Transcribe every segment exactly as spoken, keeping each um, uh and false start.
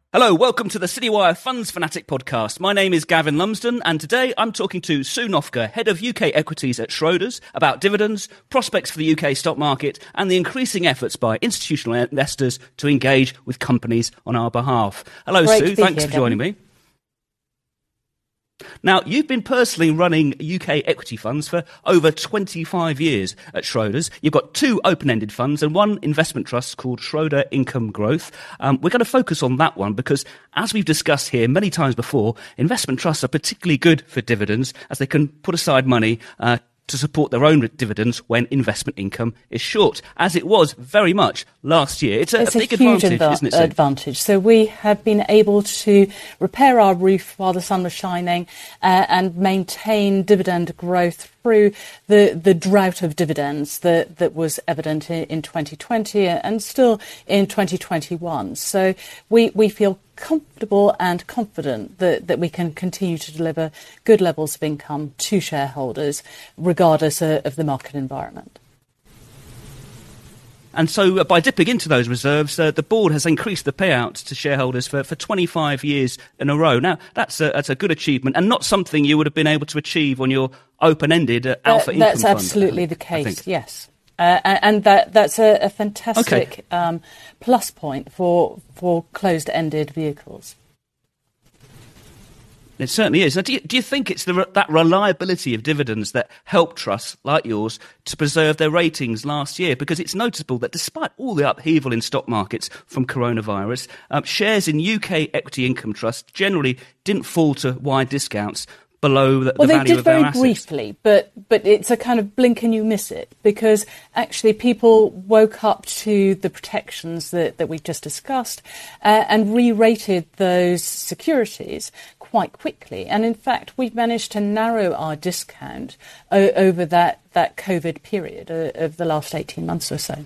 Hello, welcome to the Citywire Funds Fanatic podcast. My name is Gavin Lumsden, and today I'm talking to Sue Nofke, Head of U K Equities at Schroders, about dividends, prospects for the U K stock market, and the increasing efforts by institutional investors to engage with companies on our behalf. Hello, Great Sue. Thanks here, for joining Gavin. me. Now, you've been personally running U K equity funds for over twenty-five years at Schroders. You've got two open-ended funds and one investment trust called Schroder Income Growth. Um, we're going to focus on that one because, as we've discussed here many times before, investment trusts are particularly good for dividends as they can put aside money uh, to support their own dividends when investment income is short, as it was very much last year. It's a, it's a big a huge advantage, inv- isn't it, Sue? advantage. So we have been able to repair our roof while the sun was shining uh, and maintain dividend growth through the, the drought of dividends that, that was evident in, in twenty twenty and still in twenty twenty-one. So we, we feel comfortable and confident that, that we can continue to deliver good levels of income to shareholders, regardless of, of the market environment. And so uh, by dipping into those reserves, uh, the board has increased the payouts to shareholders for, for twenty-five years in a row. Now, that's a, that's a good achievement and not something you would have been able to achieve on your open-ended uh, alpha uh, income That's fund, absolutely I the think, case, yes. Uh, and that, that's a, a fantastic Okay. um, plus point for, for closed-ended vehicles. It certainly is. Now, do you, do you think it's the, that reliability of dividends that helped trusts like yours to preserve their ratings last year? Because it's noticeable that despite all the upheaval in stock markets from coronavirus, um, shares in U K equity income trusts generally didn't fall to wide discounts below the, Well, the they value did of their very assets. briefly, but but it's a kind of blink and you miss it, because actually people woke up to the protections that, that we've just discussed uh, and re-rated those securities quite quickly. And in fact, we've managed to narrow our discount o- over that, that COVID period uh, of the last eighteen months or so.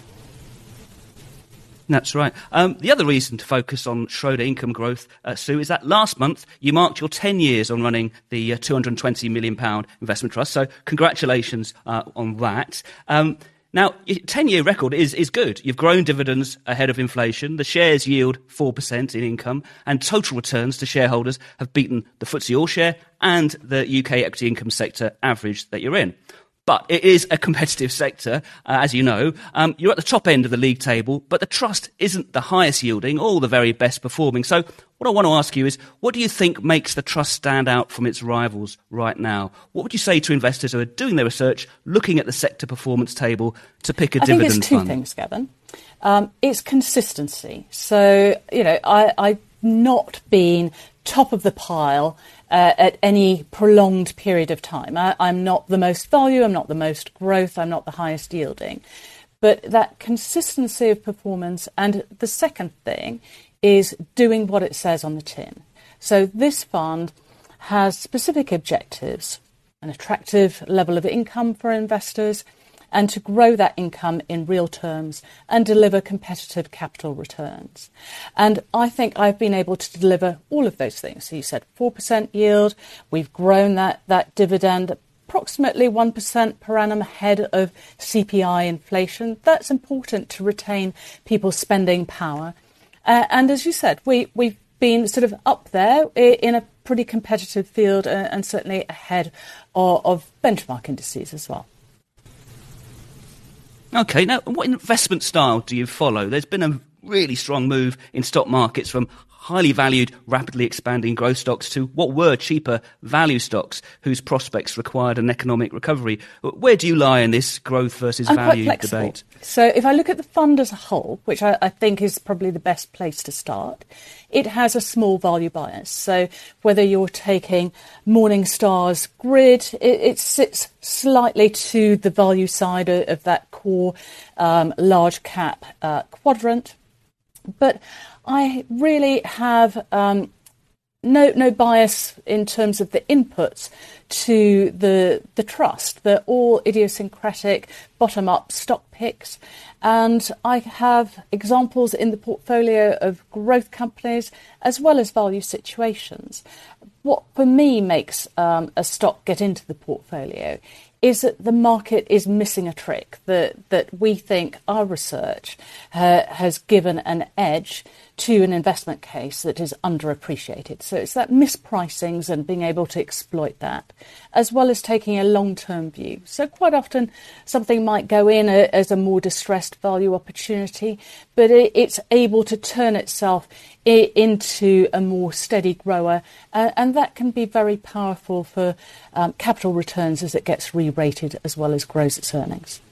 That's right. Um, the other reason to focus on Schroder Income Growth, uh, Sue, is that last month you marked your ten years on running the uh, two hundred twenty million pounds investment trust. So congratulations uh, on that. Um, now, your ten-year record is, is good. You've grown dividends ahead of inflation. The shares yield four percent in income, and total returns to shareholders have beaten the F T S E All-Share and the U K equity income sector average that you're in. But it is a competitive sector, uh, as you know. Um, you're at the top end of the league table, but the trust isn't the highest yielding or the very best performing. So what I want to ask you is, what do you think makes the trust stand out from its rivals right now? What would you say to investors who are doing their research, looking at the sector performance table to pick a I dividend think it's two fund? things, Gavin. Um, it's consistency. So, you know, I, I've not been top of the pile uh, at any prolonged period of time. I, I'm not the most value, I'm not the most growth, I'm not the highest yielding. But that consistency of performance, and the second thing is doing what it says on the tin. So this fund has specific objectives, an attractive level of income for investors, and to grow that income in real terms and deliver competitive capital returns. And I think I've been able to deliver all of those things. So you said four percent yield, we've grown that, that dividend approximately one percent per annum ahead of C P I inflation. That's important to retain people's spending power. Uh, and as you said, we, we've been sort of up there in a pretty competitive field uh, and certainly ahead of, of benchmark indices as well. OK, now what investment style do you follow? There's been a really strong move in stock markets from highly valued, rapidly expanding growth stocks to what were cheaper value stocks whose prospects required an economic recovery. Where do you lie in this growth versus I'm value quite flexible. debate? So if I look at the fund as a whole, which I, I think is probably the best place to start, it has a small value bias. So whether you're taking Morningstar's grid, it, it sits slightly to the value side of, of that core um, large cap uh, quadrant. But I really have um, no no bias in terms of the inputs to the the trust. They're all idiosyncratic, bottom-up stock picks. And I have examples in the portfolio of growth companies as well as value situations. What, for me, makes um, a stock get into the portfolio is that the market is missing a trick, that, that we think our research uh, has given an edge to an investment case that is underappreciated. So it's that mispricings and being able to exploit that, as well as taking a long-term view. So quite often something might go in a, as a more distressed value opportunity, but it, it's able to turn itself I- into a more steady grower, uh, and that can be very powerful for um, capital returns as it gets re-rated as well as grows its earnings.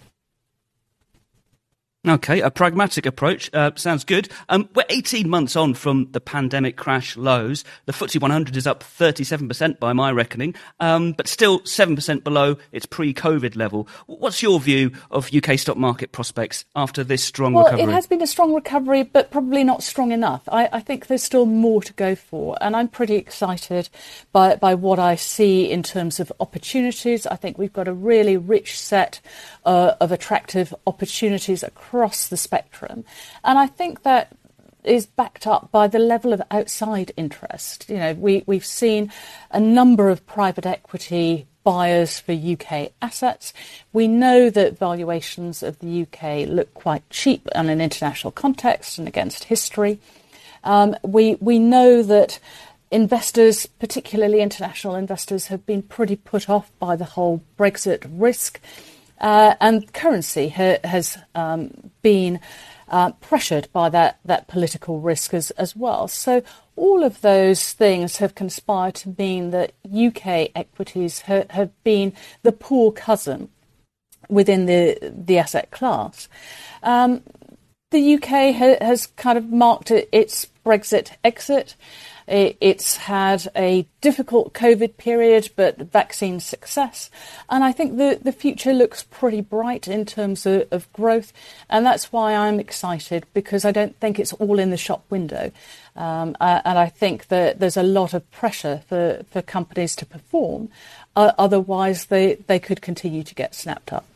Okay, a pragmatic approach. Uh, sounds good. Um, we're eighteen months on from the pandemic crash lows. The F T S E one hundred is up thirty-seven percent by my reckoning, um, but still seven percent below its pre-COVID level. What's your view of U K stock market prospects after this strong well, recovery? Well, it has been a strong recovery, but probably not strong enough. I, I think there's still more to go for, and I'm pretty excited by, by what I see in terms of opportunities. I think we've got a really rich set uh, of attractive opportunities across the spectrum, and I think that is backed up by the level of outside interest. You know, we, we've seen a number of private equity buyers for U K assets. We know that valuations of the U K look quite cheap in an international context and against history. Um, we we know that investors, particularly international investors, have been pretty put off by the whole Brexit risk. Uh, and currency ha- has um, been uh, pressured by that, that political risk as, as well. So all of those things have conspired to mean that U K equities ha- have been the poor cousin within the, the asset class. Um, the U K ha- has kind of marked its Brexit exit. It's had a difficult COVID period, but vaccine success. And I think the, the future looks pretty bright in terms of, of growth. And that's why I'm excited, because I don't think it's all in the shop window. Um, uh, and I think that there's a lot of pressure for, for companies to perform. Uh, otherwise, they, they could continue to get snapped up.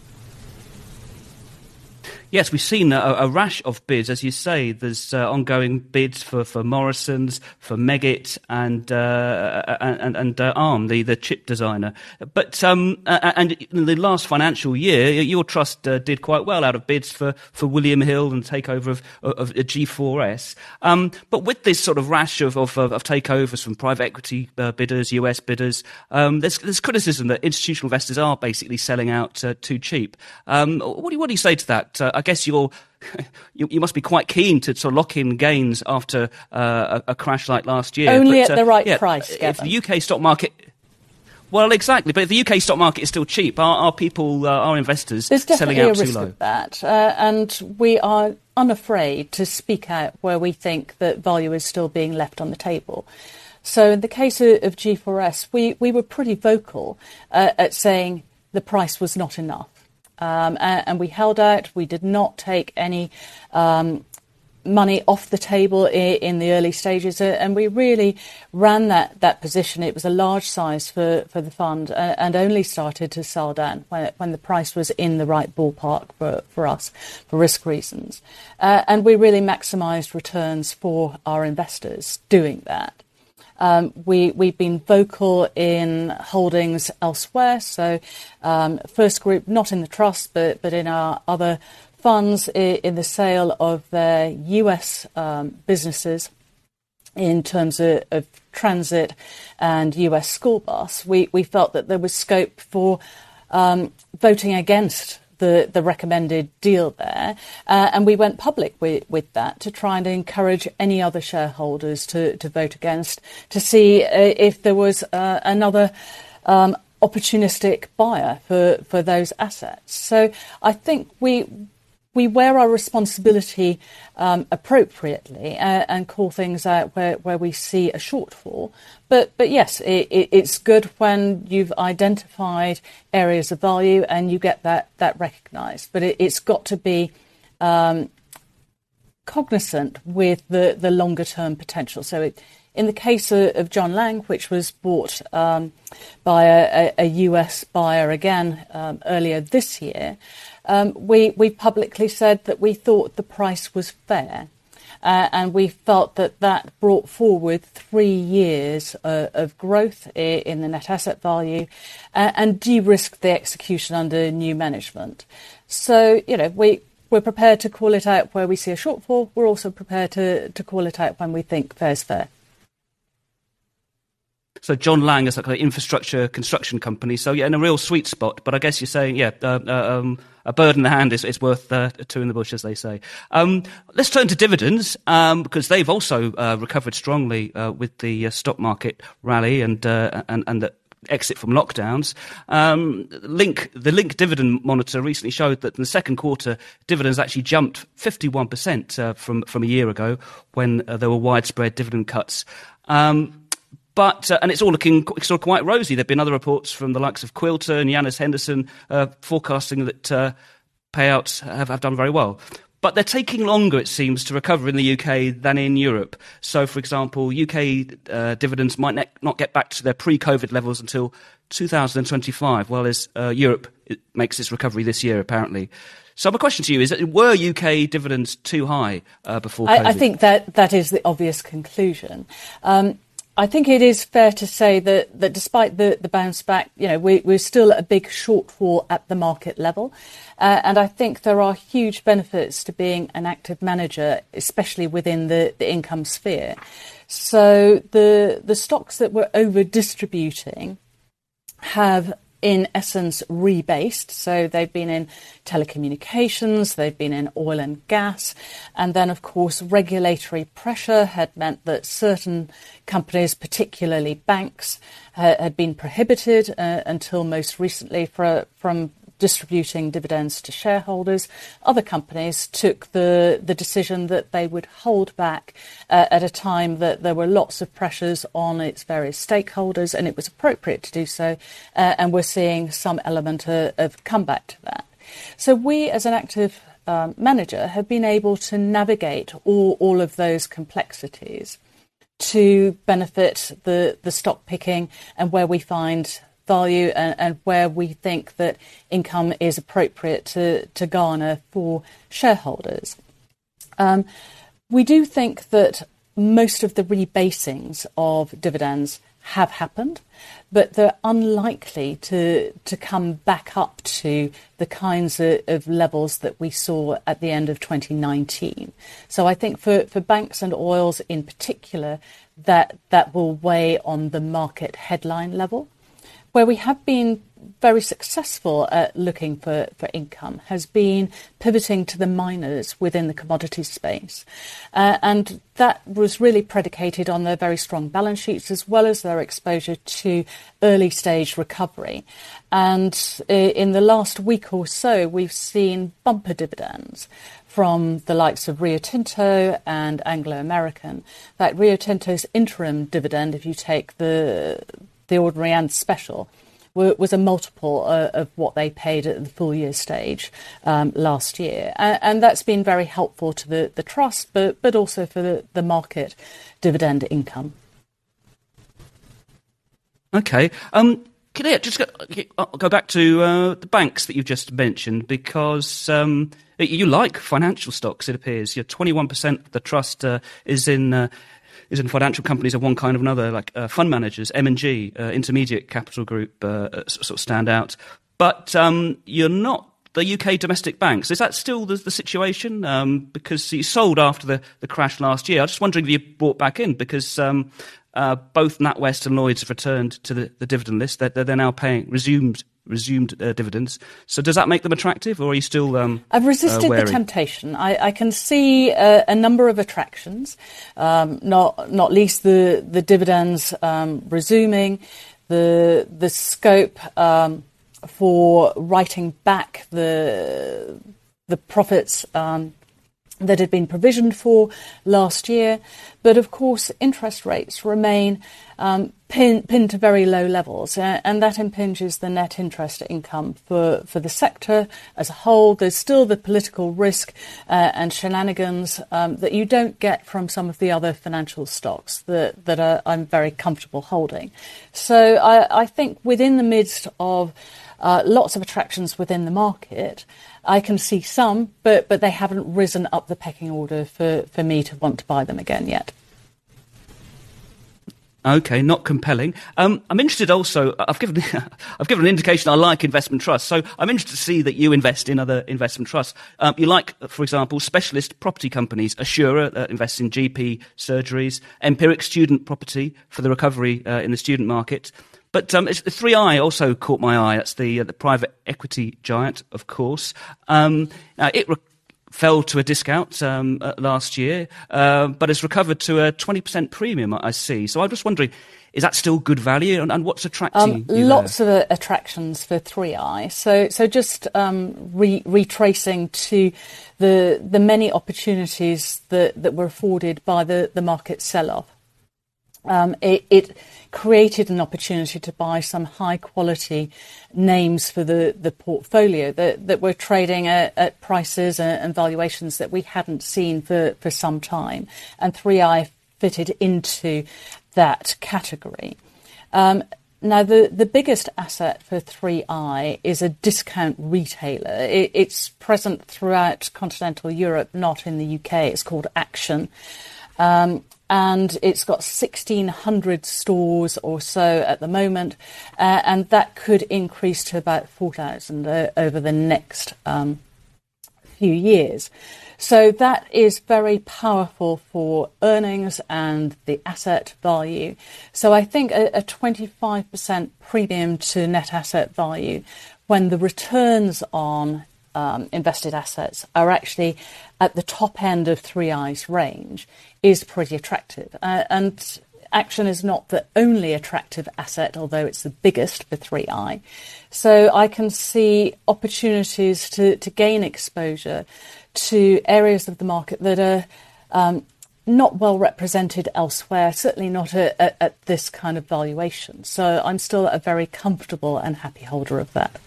Yes, we've seen a, a rash of bids. As you say, there's uh, ongoing bids for, for Morrison's, for Meggitt and uh, and, and uh, ARM, the, the chip designer. But um, and in the last financial year, your trust uh, did quite well out of bids for, for William Hill and takeover of, of, of G four S. Um, but with this sort of rash of, of, of takeovers from private equity uh, bidders, U S bidders, um, there's, there's criticism that institutional investors are basically selling out uh, too cheap. Um, what, do you, what do you say to that? Uh, I guess you're, you, you must be quite keen to sort of lock in gains after uh, a, a crash like last year. Only but, at uh, the right yeah, price, Gavin. If the U K stock market... Well, exactly. But if the U K stock market is still cheap, are, are people, uh, are investors There's selling out too low? There's definitely a risk of that. Uh, and we are unafraid to speak out where we think that value is still being left on the table. So in the case of, of G four S, we, we were pretty vocal uh, at saying the price was not enough. Um, and, and we held out. We did not take any um, money off the table in, in the early stages, uh, and we really ran that, that position. It was a large size for, for the fund, uh, and only started to sell down when, when the price was in the right ballpark for, for us, for risk reasons. Uh, and we really maximised returns for our investors doing that. Um, we, we've been vocal in holdings elsewhere. So um, First Group, not in the trust, but, but in our other funds, in the sale of their U S um, businesses in terms of, of transit and U S school bus. We, we felt that there was scope for um, voting against the, the recommended deal there. Uh, and we went public with, with that to try and encourage any other shareholders to, to vote against, to see uh, if there was uh, another um, opportunistic buyer for, for those assets. So I think we we wear our responsibility um, appropriately uh, and call things out where, where we see a shortfall. But but yes, it, it, it's good when you've identified areas of value and you get that, that recognised. But it, it's got to be um, cognizant with the, the longer term potential. So it, in the case of, of John Lang, which was bought um, by a, a U S buyer again um, earlier this year, Um, we, we publicly said that we thought the price was fair, uh, and we felt that that brought forward three years uh, of growth i- in the net asset value uh, and de-risked the execution under new management. So, you know, we we're prepared to call it out where we see a shortfall. We're also prepared to, to call it out when we think fair's fair. So John Lang is like an infrastructure construction company. So yeah, in a real sweet spot. But I guess you're saying, yeah, uh, uh, um, a bird in the hand is, is worth uh, two in the bush, as they say. Um, let's turn to dividends, um, because they've also uh, recovered strongly uh, with the uh, stock market rally and uh, and, and the exit from lockdowns. Um, Link, the Link Dividend Monitor recently showed that in the second quarter, dividends actually jumped fifty-one percent uh, from, from a year ago when uh, there were widespread dividend cuts. Um, But, uh, and it's all looking sort of quite rosy. There have been other reports from the likes of Quilter and Janus Henderson uh, forecasting that uh, payouts have, have done very well. But they're taking longer, it seems, to recover in the U K than in Europe. So, for example, U K uh, dividends might ne- not get back to their pre-COVID levels until two thousand twenty-five, whereas uh, Europe it makes its recovery this year, apparently. So my question to you is, were U K dividends too high uh, before COVID? I, I think that that is the obvious conclusion. Um, I think it is fair to say that, that despite the, the bounce back, you know, we, we're still at a big shortfall at the market level. Uh, and I think there are huge benefits to being an active manager, especially within the, the income sphere. So the the stocks that were over distributing have in essence rebased. So they've been in telecommunications, they've been in oil and gas, and then of course regulatory pressure had meant that certain companies, particularly banks, uh, had been prohibited uh, until most recently for, from distributing dividends to shareholders. Other companies took the, the decision that they would hold back uh, at a time that there were lots of pressures on its various stakeholders, and it was appropriate to do so. Uh, and we're seeing some element of, of comeback to that. So we, as an active um, manager, have been able to navigate all, all of those complexities to benefit the, the stock picking and where we find value and, and where we think that income is appropriate to, to garner for shareholders. Um, we do think that most of the rebasings of dividends have happened, but they're unlikely to to come back up to the kinds of, of levels that we saw at the end of twenty nineteen. So I think for, for banks and oils in particular, that that will weigh on the market headline level. Where we have been very successful at looking for, for income has been pivoting to the miners within the commodities space. Uh, and that was really predicated on their very strong balance sheets as well as their exposure to early stage recovery. And in the last week or so, we've seen bumper dividends from the likes of Rio Tinto and Anglo American. That Rio Tinto's interim dividend, if you take the the ordinary and special, was a multiple uh, of what they paid at the full year stage um, last year. And, and that's been very helpful to the, the trust, but, but also for the, the market dividend income. OK. Um, can I just go, go back to uh, the banks that you've just mentioned, because um, you like financial stocks, it appears. You're twenty-one percent of the trust uh, is in... Uh, is in financial companies of one kind or another, like uh, fund managers, M and G, uh, Intermediate Capital Group, uh, sort of stand out. But um, you're not the U K domestic banks. Is that still the, the situation? Um, because you sold after the, the crash last year. I'm just wondering if you bought back in, because um, uh, both NatWest and Lloyds have returned to the, the dividend list. They're, they're now paying resumed resumed uh, dividends. So does that make them attractive, or are you still um, I've resisted uh, the temptation. I, I can see a, a number of attractions, um, not not least the the dividends um, resuming, the the scope um, for writing back the the profits um, that had been provisioned for last year. But of course, interest rates remain um, pin, pinned to very low levels, uh, and that impinges the net interest income for, for the sector as a whole. There's still the political risk uh, and shenanigans um, that you don't get from some of the other financial stocks that, that are, I'm very comfortable holding. So I, I think within the midst of uh, lots of attractions within the market, I can see some, but, but they haven't risen up the pecking order for, for me to want to buy them again yet. Okay, not compelling. Um, I'm interested also, I've given I've given an indication I like investment trusts, so I'm interested to see that you invest in other investment trusts. Um, you like, for example, specialist property companies. Assura uh, invests in G P surgeries, Empiric student property for the recovery uh, in the student market. But um, three I also caught my eye. That's the, uh, the private equity giant, of course. Um, uh, it re- fell to a discount um, uh, last year, uh, but has recovered to a twenty percent premium, I see. So I'm just wondering, is that still good value, and, and what's attracting um, you Lots there? of uh, attractions for three I. So, so just um, re- retracing to the the many opportunities that, that were afforded by the, the market sell-off. Um, it, it created an opportunity to buy some high-quality names for the, the portfolio that, that were trading at, at prices and, and valuations that we hadn't seen for, for some time. And three I fitted into that category. Um, now, the, the biggest asset for three I is a discount retailer. It, it's present throughout continental Europe, not in the U K. It's called Action. Um, and it's got sixteen hundred stores or so at the moment, uh, and that could increase to about four thousand uh, over the next um, few years. So that is very powerful for earnings and the asset value. So I think a, a twenty-five percent premium to net asset value, when the returns on Um, invested assets are actually at the top end of three I's range, is pretty attractive. Uh, and Action is not the only attractive asset, although it's the biggest for three I. So I can see opportunities to, to gain exposure to areas of the market that are um, not well represented elsewhere, certainly not a, a, at this kind of valuation. So I'm still a very comfortable and happy holder of that.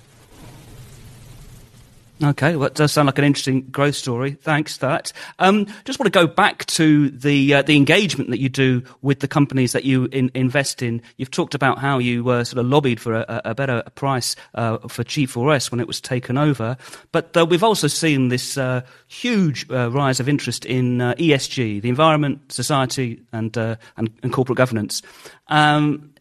Okay, well, that does sound like an interesting growth story. Thanks for that. Um, just want to go back to the uh, the engagement that you do with the companies that you in, invest in. You've talked about how you uh, sort of lobbied for a, a better price uh, for G four S when it was taken over. But uh, we've also seen this uh, huge uh, rise of interest in uh, E S G, the environment, society, and uh, and, and corporate governance. Um,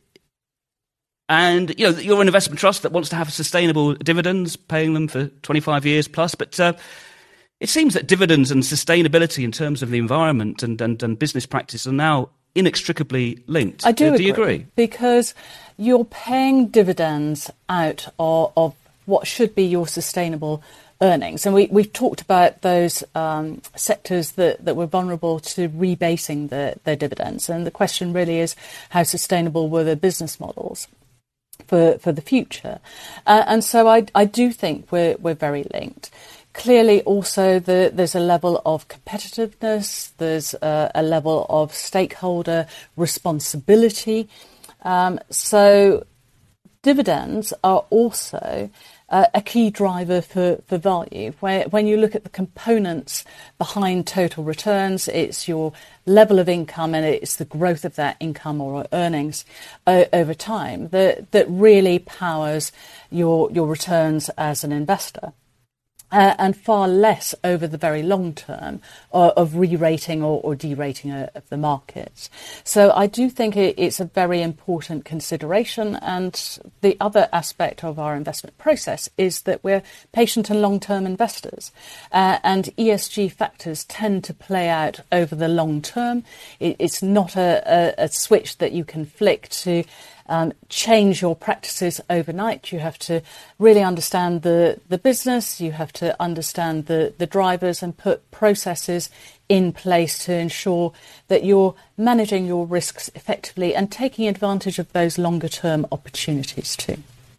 And, you know, you're an investment trust that wants to have sustainable dividends, paying them for twenty-five years plus. But uh, it seems that dividends and sustainability in terms of the environment and, and, and business practice are now inextricably linked. I do, do, agree, do you agree? Because you're paying dividends out of, of what should be your sustainable earnings. And we, we've talked about those um, sectors that, that were vulnerable to rebasing the, their dividends. And the question really is, how sustainable were their business models for for the future? Uh, and so I, I do think we're we're very linked. Clearly, also, the, there's a level of competitiveness, there's a, a level of stakeholder responsibility. Um, so dividends are also uh, a key driver for, for value. Where, when you look at the components behind total returns, it's your level of income and it's the growth of that income or earnings uh, over time that, that really powers your, your returns as an investor. Uh, and far less over the very long term uh, of re-rating or, or de-rating uh, of the markets. So I do think it, it's a very important consideration. And the other aspect of our investment process is that we're patient and long-term investors. Uh, and E S G factors tend to play out over the long term. It, it's not a, a, a switch that you can flick to Um, change your practices overnight. You have to really understand the, the business, you have to understand the, the drivers and put processes in place to ensure that you're managing your risks effectively and taking advantage of those longer term opportunities too.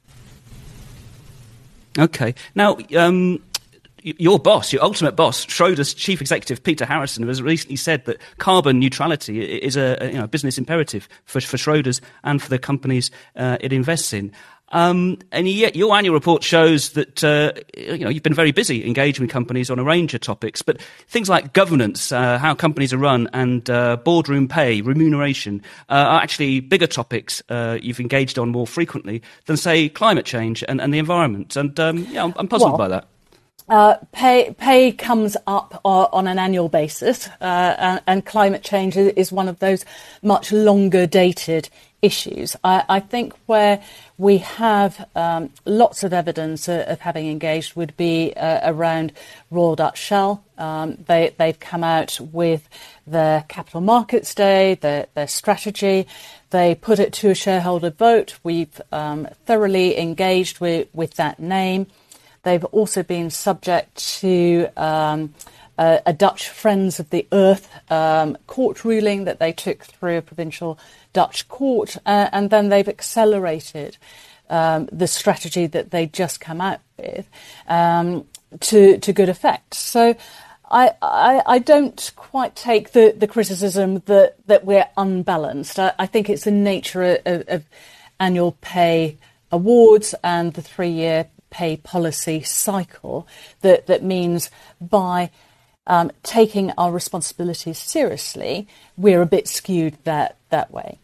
Okay. Now, um your boss, your ultimate boss, Schroders chief executive Peter Harrison, has recently said that carbon neutrality is a, a you know, business imperative for, for Schroders and for the companies uh, it invests in. Um, and yet your annual report shows that uh, you know, you've been very busy engaging with companies on a range of topics, but things like governance, uh, how companies are run, and uh, boardroom pay, remuneration uh, are actually bigger topics uh, you've engaged on more frequently than, say, climate change and, and the environment. And um, yeah, I'm, I'm puzzled well, by that. Uh, pay pay comes up uh, on an annual basis, uh, and, and climate change is one of those much longer dated issues. I, I think where we have um, lots of evidence uh, of having engaged would be uh, around Royal Dutch Shell. Um, they, they've come out with their Capital Markets Day, their, their strategy. They put it to a shareholder vote. We've um, thoroughly engaged with, with that name. They've also been subject to um, a, a Dutch Friends of the Earth um, court ruling that they took through a provincial Dutch court, uh, and then they've accelerated um, the strategy that they just come out with um, to, to good effect. So I, I, I don't quite take the, the criticism that, that we're unbalanced. I, I think it's the nature of, of annual pay awards and the three-year pay policy cycle that, that means by um, taking our responsibilities seriously, we're a bit skewed that, that way.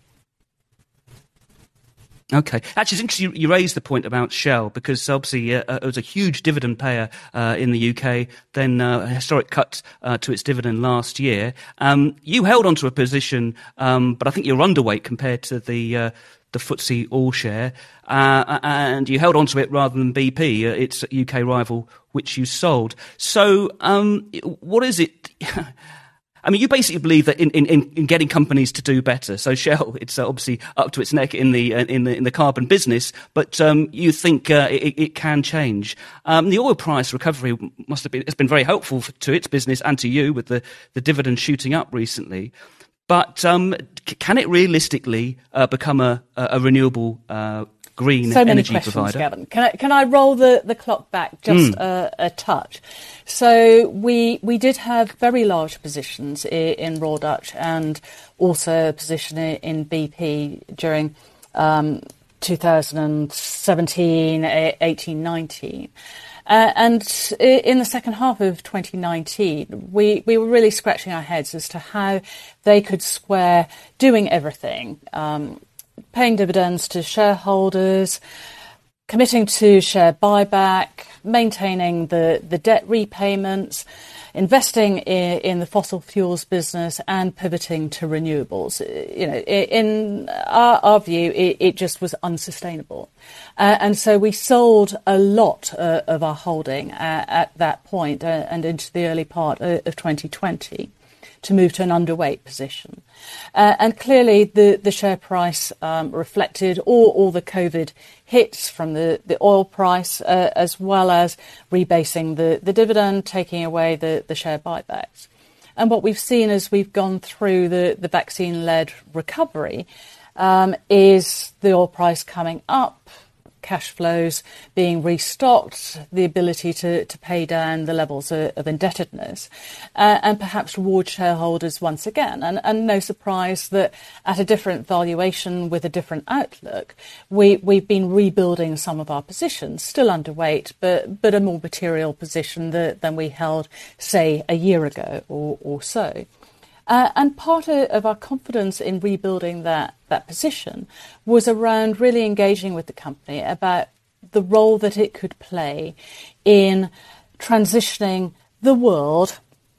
Okay. Actually, it's interesting you, you raised the point about Shell, because obviously uh, it was a huge dividend payer uh, in the U K, then uh, a historic cut uh, to its dividend last year. Um, you held onto a position, um, but I think you're underweight compared to the uh, the F T S E All Share, uh, and you held onto it rather than B P, uh, its U K rival, which you sold. So um, what is it... I mean, you basically believe that in, in, in getting companies to do better. So Shell, it's obviously up to its neck in the in the in the carbon business, but um, you think uh, it, it can change. Um, the oil price recovery must have been it's been very helpful for, to its business and to you with the the dividend shooting up recently. But um, can it realistically uh, become a a renewable uh, green so many energy questions, provider? Gavin. Can I, can I roll the, the clock back just mm. a, a touch? So we we did have very large positions in, in Royal Dutch and also a position in, in B P during um, two thousand seventeen, eighteen, nineteen. Uh, and in the second half of twenty nineteen, we, we were really scratching our heads as to how they could square doing everything, um, paying dividends to shareholders, committing to share buyback, maintaining the, the debt repayments, investing in, in the fossil fuels business and pivoting to renewables. You know, in our, our view, it, it just was unsustainable. Uh, and so we sold a lot uh, of our holding uh, at that point uh, and into the early part of, of twenty twenty. To move to an underweight position. Uh, and clearly the, the share price um, reflected all, all the COVID hits from the, the oil price, uh, as well as rebasing the, the dividend, taking away the, the share buybacks. And what we've seen as we've gone through the, the vaccine-led recovery um, is the oil price coming up, cash flows being restocked, the ability to, to pay down the levels of, of indebtedness, uh, and perhaps reward shareholders once again. And, and no surprise that at a different valuation with a different outlook, we, we've been rebuilding some of our positions, still underweight, but, but a more material position that, than we held, say, a year ago or, or so. Uh, and part of, of our confidence in rebuilding that, that position was around really engaging with the company about the role that it could play in transitioning the world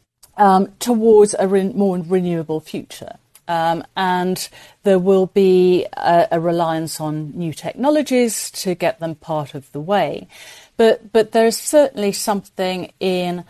um, towards a re- more renewable future. Um, and there will be a, a reliance on new technologies to get them part of the way. But, but there's certainly something in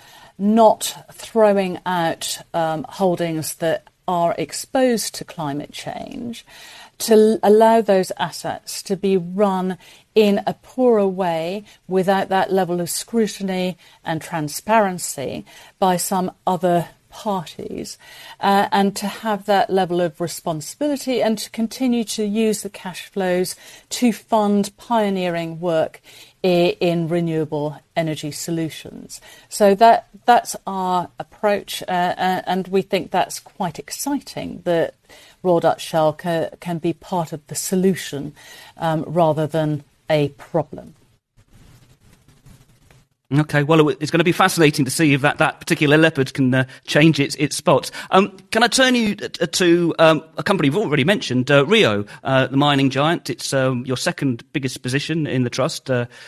not throwing out um, holdings that are exposed to climate change, to allow those assets to be run in a poorer way without that level of scrutiny and transparency by some other parties, uh, and to have that level of responsibility and to continue to use the cash flows to fund pioneering work in, in renewable energy solutions. So that that's our approach, uh, and we think that's quite exciting that Royal Dutch Shell ca, can be part of the solution um, rather than a problem. Okay, well, it's going to be fascinating to see if that, that particular leopard can uh, change its its spots. Um, can I turn you to, to um, a company you've already mentioned, uh, Rio, uh, the mining giant? It's um, your second biggest position in the trust, uh,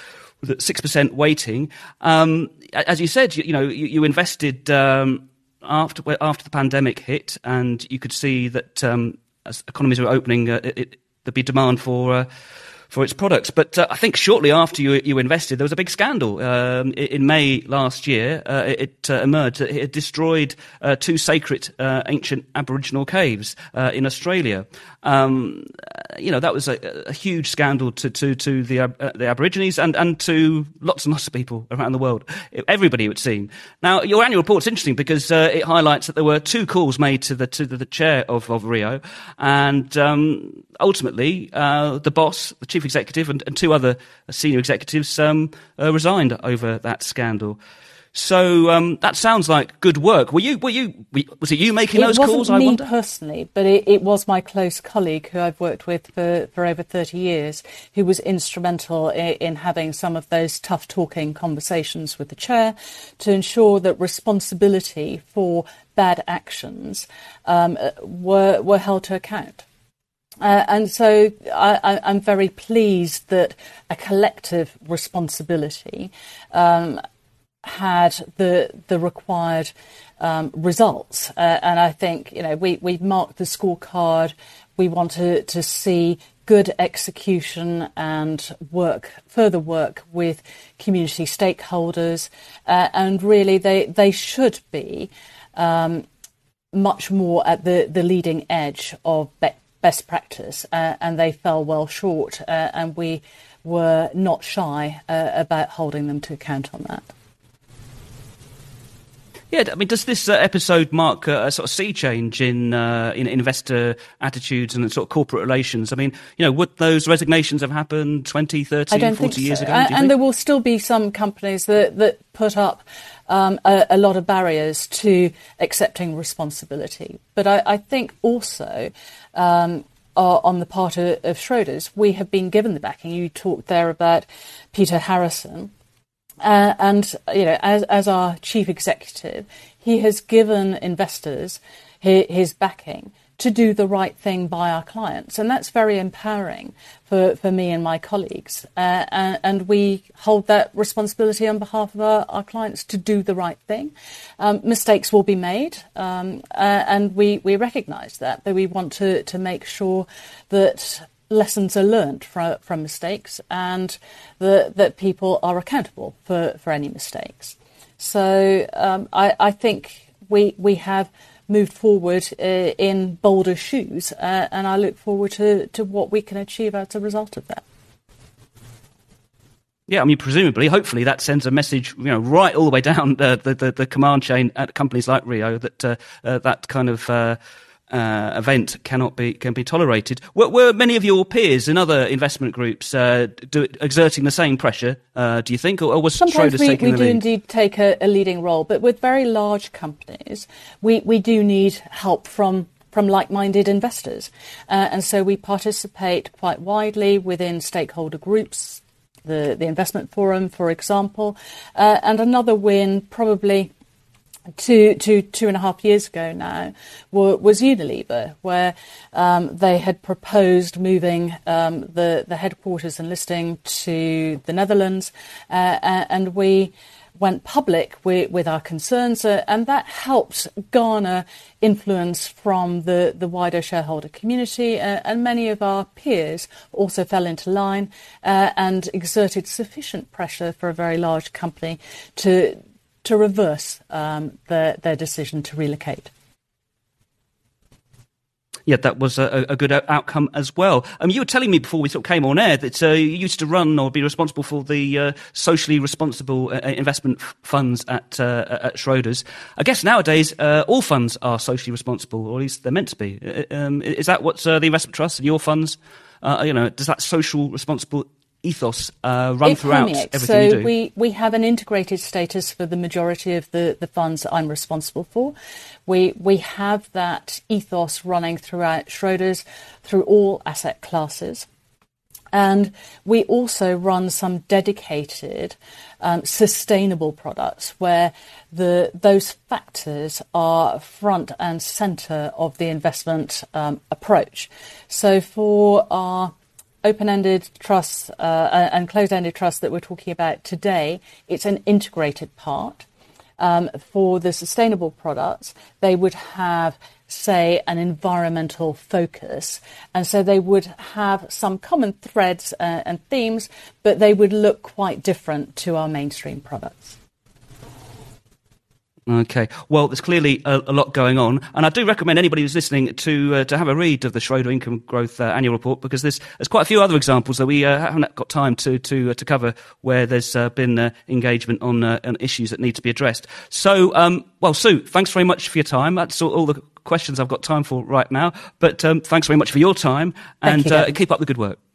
six percent weighting. Um, as you said, you, you know, you, you invested um, after after the pandemic hit, and you could see that um, as economies were opening, uh, it, there'd be demand for uh, for its products. But uh, I think shortly after you you invested, there was a big scandal. Um, in May last year, uh, it uh, emerged that it had destroyed uh, two sacred uh, ancient Aboriginal caves uh, in Australia. Um, you know, that was a, a huge scandal to to, to the uh, the Aborigines and, and to lots and lots of people around the world. Everybody, it would seem. Now, your annual report's interesting because uh, it highlights that there were two calls made to the to the, the chair of, of Rio, and um, ultimately uh, the boss, the chief executive, and, and two other senior executives um, uh, resigned over that scandal. So um, that sounds like good work. Were you? Were you? Was it you making it those calls? It wasn't I me wonder? personally, but it, it was my close colleague who I've worked with for, for over thirty years, who was instrumental in, in having some of those tough talking conversations with the chair to ensure that responsibility for bad actions um, were were held to account. Uh, and so I, I, I'm very pleased that a collective responsibility um, had the the required um, results. Uh, and I think, you know, we, we marked the scorecard. We want to, to see good execution and work, further work with community stakeholders. Uh, and really, they, they should be um, much more at the, the leading edge of be- best practice. Uh, and they fell well short. Uh, and we were not shy uh, about holding them to account on that. Yeah, I mean, does this uh, episode mark a, a sort of sea change in uh, in investor attitudes and sort of corporate relations? I mean, you know, would those resignations have happened twenty, thirty, I don't forty think years so. ago? And, do you and think? there will still be some companies that, that put up um, a, a lot of barriers to accepting responsibility. But I, I think also um, uh, on the part of, of Schroders, we have been given the backing. You talked there about Peter Harrison. Uh, and, you know, as, as our chief executive, he has given investors his, his backing to do the right thing by our clients. And that's very empowering for, for me and my colleagues. Uh, and, and we hold that responsibility on behalf of our, our clients to do the right thing. Um, mistakes will be made, um, uh, and we, we recognise that, but we want to, to make sure that lessons are learned from, from mistakes and the, that people are accountable for, for any mistakes. So um, I, I think we we have moved forward uh, in bolder shoes, uh, and I look forward to, to what we can achieve as a result of that. Yeah, I mean, presumably, hopefully, that sends a message, you know, right all the way down the the, the, the command chain at companies like Rio that uh, uh, that kind of uh, uh, event cannot be can be tolerated. Were, were many of your peers in other investment groups uh, do, exerting the same pressure? Uh, do you think, or, or was Sometimes Schroders we, taking we the do lead? indeed take a, a leading role, but with very large companies, we, we do need help from from like-minded investors, uh, and so we participate quite widely within stakeholder groups. The, the Investment Forum, for example, uh, and another win probably two, two, two and a half years ago now were, was Unilever, where um, they had proposed moving um, the, the headquarters and listing to the Netherlands, uh, and we went public with, with our concerns, uh, and that helped garner influence from the, the wider shareholder community, uh, and many of our peers also fell into line uh, and exerted sufficient pressure for a very large company to to reverse um, their, their decision to relocate. Yeah, that was a, a good outcome as well. Um, you were telling me before we sort of came on air that uh, you used to run or be responsible for the uh, socially responsible uh, investment f- funds at uh, at Schroders. I guess nowadays uh, all funds are socially responsible, or at least they're meant to be. Uh, um, is that what uh, the investment trusts and your funds? Uh, you know, does that social responsible ethos uh, run it throughout permeates. everything so you do? we, we have an integrated status for the majority of the, the funds that I'm responsible for. We we have that ethos running throughout Schroders, through all asset classes. And we also run some dedicated um, sustainable products where the those factors are front and centre of the investment um, approach. So for our open-ended trusts uh, and closed-ended trusts that we're talking about today, it's an integrated part. Um, for the sustainable products, they would have, say, an environmental focus. And so they would have some common threads uh, and themes, but they would look quite different to our mainstream products. Okay. Well, there's clearly a, a lot going on, and I do recommend anybody who's listening to uh, to have a read of the Schroder Income Growth uh, Annual Report, because there's there's quite a few other examples that we uh, haven't got time to to uh, to cover where there's uh, been uh, engagement on, uh, on issues that need to be addressed. So, um, well, Sue, thanks very much for your time. That's all, all the questions I've got time for right now. But um, thanks very much for your time, and Thank you, uh, keep up the good work.